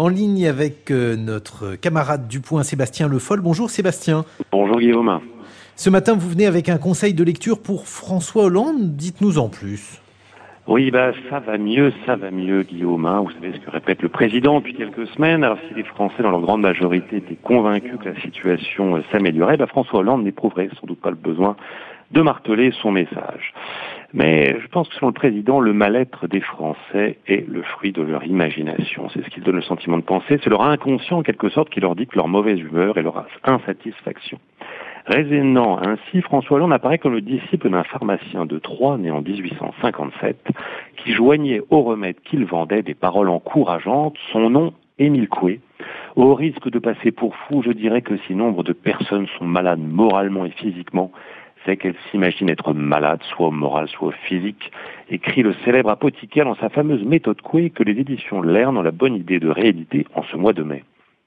En ligne avec notre camarade du Point, Sébastien Le Foll. Bonjour Sébastien. Bonjour Guillaume. Ce matin, vous venez avec un conseil de lecture pour François Hollande. Dites-nous en plus. Oui, ça va mieux Guillaume. Vous savez ce que répète le président depuis quelques semaines. Alors si les Français, dans leur grande majorité, étaient convaincus que la situation s'améliorait, François Hollande n'éprouverait sans doute pas le besoin de marteler son message. Mais je pense que selon le président, le mal-être des Français est le fruit de leur imagination. C'est ce qui donne le sentiment de penser. C'est leur inconscient, en quelque sorte, qui leur dicte leur mauvaise humeur et leur insatisfaction. Raisonnant ainsi, François Hollande apparaît comme le disciple d'un pharmacien de Troyes, né en 1857, qui joignait au remède qu'il vendait des paroles encourageantes. Son nom, Émile Coué. Au risque de passer pour fou, je dirais que si nombre de personnes sont malades moralement et physiquement, c'est qu'elles s'imaginent être malades, soit au moral, soit au physique, écrit le célèbre apothicaire dans sa fameuse méthode Coué que les éditions Lerne ont la bonne idée de rééditer en ce mois de mai.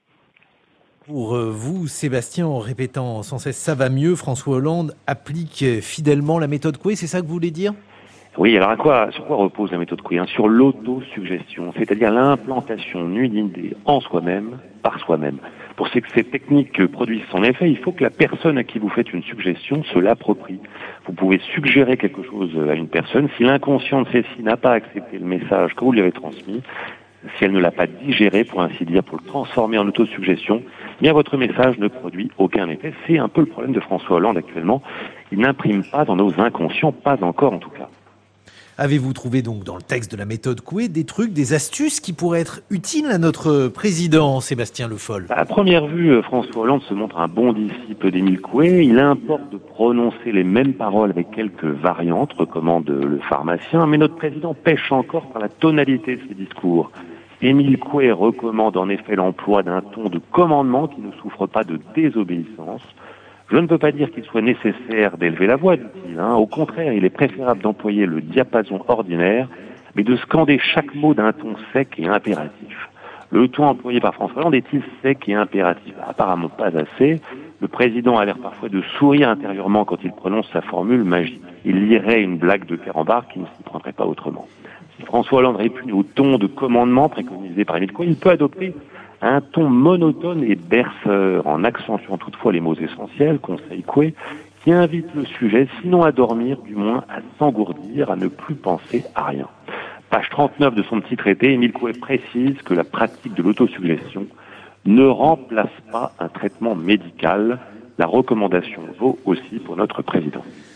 Pour vous, Sébastien, en répétant sans cesse « ça va mieux », François Hollande applique fidèlement la méthode Coué, c'est ça que vous voulez dire ? Oui, alors sur quoi repose la méthode Coué ? Sur l'autosuggestion, c'est-à-dire l'implantation d'une idée en soi-même, par soi-même. Pour que ces techniques produisent son effet, il faut que la personne à qui vous faites une suggestion se l'approprie. Vous pouvez suggérer quelque chose à une personne, si l'inconscient de celle-ci n'a pas accepté le message que vous lui avez transmis, si elle ne l'a pas digéré, pour ainsi dire, pour le transformer en autosuggestion, bien votre message ne produit aucun effet. C'est un peu le problème de François Hollande actuellement. Il n'imprime pas dans nos inconscients, pas encore en tout cas. Avez-vous trouvé donc dans le texte de la méthode Coué des trucs, des astuces qui pourraient être utiles à notre président, Sébastien Le Foll ? À première vue, François Hollande se montre un bon disciple d'Émile Coué. Il importe de prononcer les mêmes paroles avec quelques variantes, recommande le pharmacien, mais notre président pêche encore par la tonalité de ses discours. Émile Coué recommande en effet l'emploi d'un ton de commandement qui ne souffre pas de désobéissance. Je ne veux pas dire qu'il soit nécessaire d'élever la voix, dit-il. Au contraire, il est préférable d'employer le diapason ordinaire, mais de scander chaque mot d'un ton sec et impératif. Le ton employé par François Hollande est-il sec et impératif ? Apparemment pas assez. Le président a l'air parfois de sourire intérieurement quand il prononce sa formule magique. Il lirait une blague de Carambar qui ne s'y prendrait pas autrement. Si François Hollande répugne au ton de commandement préconisé par Émile Coué, il peut adopter un ton monotone et berceur, en accentuant toutefois les mots essentiels, conseil Coué, qui invite le sujet, sinon à dormir, du moins à s'engourdir, à ne plus penser à rien. Page 39 de son petit traité, Émile Coué précise que la pratique de l'autosuggestion ne remplace pas un traitement médical. La recommandation vaut aussi pour notre président.